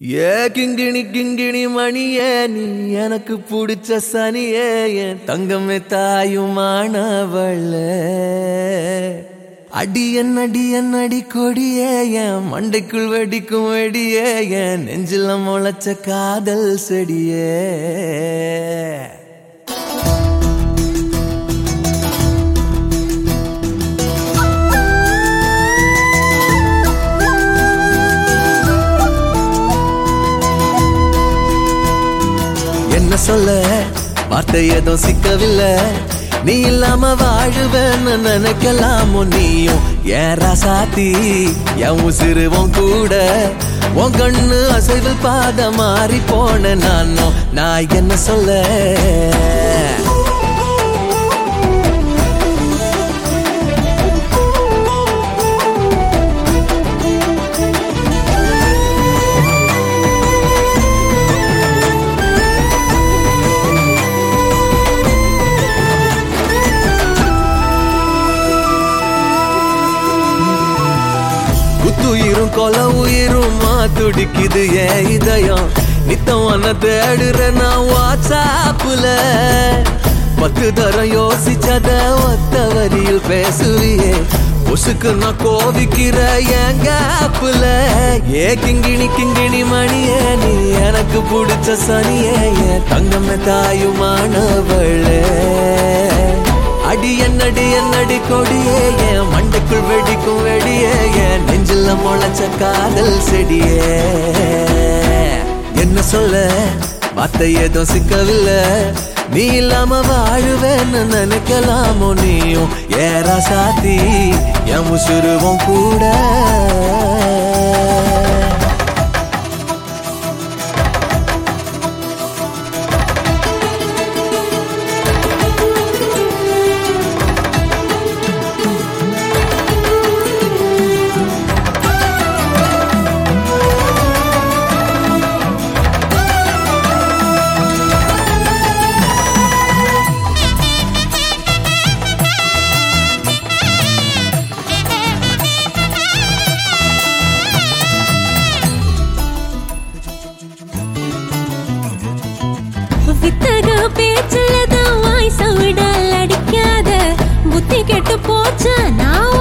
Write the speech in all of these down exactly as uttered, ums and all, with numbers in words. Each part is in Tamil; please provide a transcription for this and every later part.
ஏ கிங்கிணி கிங்கிணி மணியே நீ எனக்கு பிடிச்ச சனியே என் தங்கமே தாயுமானவள அடியன் அடியன் அடி கொடியே என் மண்டைக்குள் வெடிக்கும் வெடியே என் நெஞ்சில முளைச்ச காதல் செடியே என்ன சொல்ல வார்த்தை ஏதோ சிக்கவில்லை நீ இல்லாம வாழுவேன்னு நினைக்கலாமோ நீயும் ஏன் ராசாத்தி என் உசிறுவோம் கூட உன் கண்ணு அசைவில் பாத மாறி போன நானும் நான் என்ன சொல்ல உயிரும் கொல உயிரும் துடிக்குது என் இதயம் நித்தம் ஒன்ன தேடுற நான் வாட்ஸ்ஆப்ல பத்து தரம் யோசிச்சத ஒத்த வரியில் பேசுவியே பொசுக்கு நான் கோவிக்கிற என் கேப்புல ஏ கிங்கிணி கிங்கிணி மணியே நீ எனக்கு பிடிச்ச சனியே என் தங்கமே தாயுமானவளே அடி என்னடி என்னடி கொடியே என் மண்டைக்குள் வெடிக்கும் வெடியே என் நெஞ்சில முளைச்ச காதல் செடியே என்ன சொல்ல வார்த்தை ஏதோ சிக்கவில்லை நீ இல்லாம வாழுவேன்னு நினைக்கலாமோ நீயும் ஏறா சாத்தி என் உசுருவோம் கூட வித்தக பேச்சுலதான் வாய் சவுடால் அடிக்காத புத்தி கெட்டு போச்சா நான்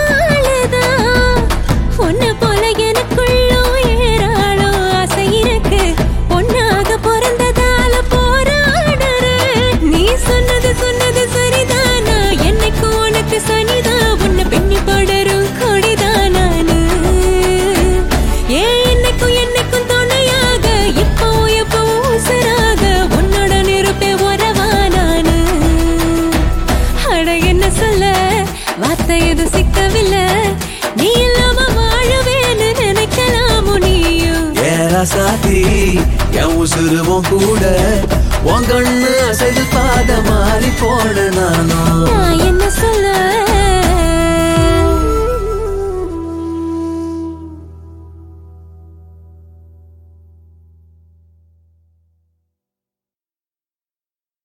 ஒன்ன போல எனக்குள்ளும் ஏறாளோ ஆசை இருக்கு பொண்ணாக பிறந்ததால போராடுற நீ சொன்னது சொன்னது சரிதானா என்னைக்கு உனக்கு சனிதான் உன்னை பெண்ணி படரும் கொடிதான் நானு ஏன் என்னைக்கும் என்னைக்கும் துணையாக இப்போ எப்பவும் உசராக வார்த்தை எது சிக்கவில்லை நீ இல்லாம வாழவேன்னு நினைக்கலாமோ நீயும் ஏறா சாத்தி என் உசுருவோம் கூட உன் கண்ணு அசைது பாத மாறி போன நானும் நான் என்ன சொல்ல